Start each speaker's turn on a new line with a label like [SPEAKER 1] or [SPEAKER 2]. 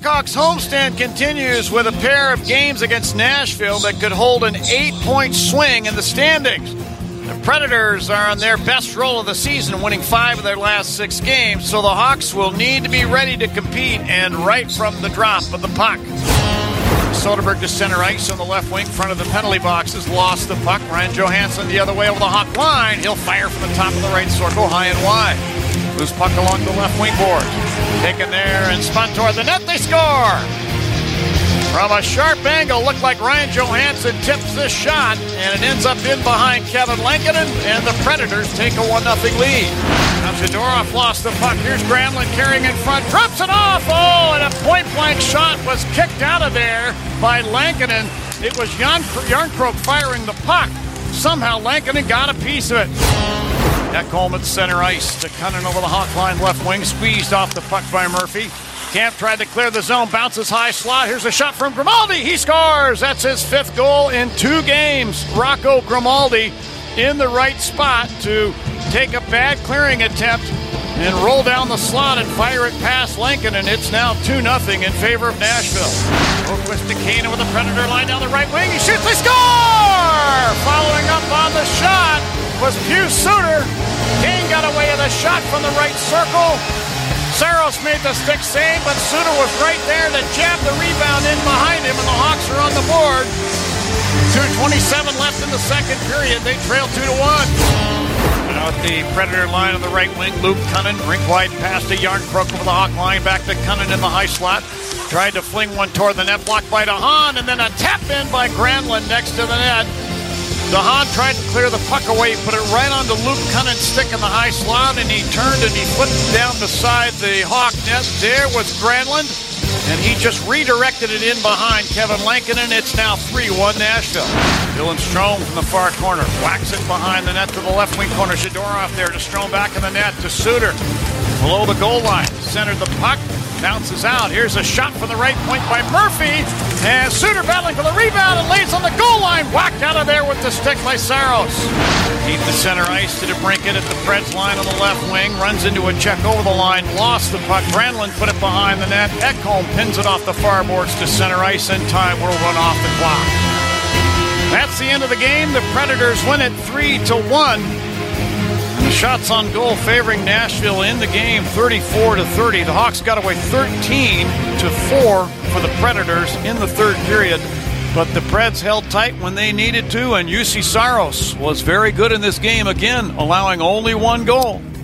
[SPEAKER 1] Blackhawks homestand continues with a pair of games against Nashville that could hold an 8-point swing in the standings. The Predators are on their best roll of the season, winning 5 of their last 6 games, so the Hawks will need to be ready to compete, and right from the drop of the puck. Soderberg to center ice on the left wing, front of the penalty boxes, lost the puck. Ryan Johansson the other way over the Hawk line. He'll fire from the top of the right circle, high and wide. Loose puck along the left wing board. Taken there and spun toward the net. They score! From a sharp angle, looked like Ryan Johansson tips this shot, and it ends up in behind Kevin Lankinen, and the Predators take a 1-0 lead. Now Zadorov lost the puck. Here's Granlund carrying in front, drops it off. Oh, and a point-blank shot was kicked out of there by Lankinen. It was Jarnkrok firing the puck. Somehow Lankinen got a piece of it. Ekholm at center ice to Cunnin over the Hawk line left wing, squeezed off the puck by Murphy. Camp tried to clear the zone, bounces high slot. Here's a shot from Grimaldi. He scores. That's his 5th goal in 2 games. Rocco Grimaldi in the right spot to take a bad clearing attempt and roll down the slot and fire it past Lincoln, and it's now 2-0 in favor of Nashville. Oquist to Kane with the Predator line down the right wing. He shoots. They score! Following up on the shot was Pius Suter. Kane got away with a shot from the right circle. Saros made the stick save, but Suter was right there to jab the rebound in behind him, and the Hawks are on the board. 2:27 left in the second period. They trail 2-1. Now at the Predator line on the right wing, Luke Cunnin, rink wide pass to Jarnkrok over the Hawk line, back to Cunnin in the high slot. Tried to fling one toward the net, blocked by DeHaan, and then a tap in by Granlund next to the net. DeHaan tried to clear the puck away, put it right onto Luke Cunnin's stick in the high slot, and he turned and he flipped it down beside the Hawk net. There was Granlund, and he just redirected it in behind Kevin Lankinen. It's now 3-1 Nashville. Dylan Strome from the far corner, whacks it behind the net to the left wing corner. Zadorov there to Strome, back in the net to Suter. Below the goal line, centered the puck, bounces out. Here's a shot from the right point by Murphy, and Suter battling for the rebound and lays on the goal line. Whacked out of there with the stick by Saros. Deep to center ice to DeBrincat at the Preds line on the left wing. Runs into a check over the line, lost the puck. Granlund put it behind the net. Ekholm pins it off the far boards to center ice, and time will run off the clock. That's the end of the game. The Predators win it 3-1. The shots on goal favoring Nashville in the game, 34-30. The Hawks got away 13-4 for the Predators in the third period, but the Preds held tight when they needed to, and Juuse Saros was very good in this game, again allowing only 1 goal.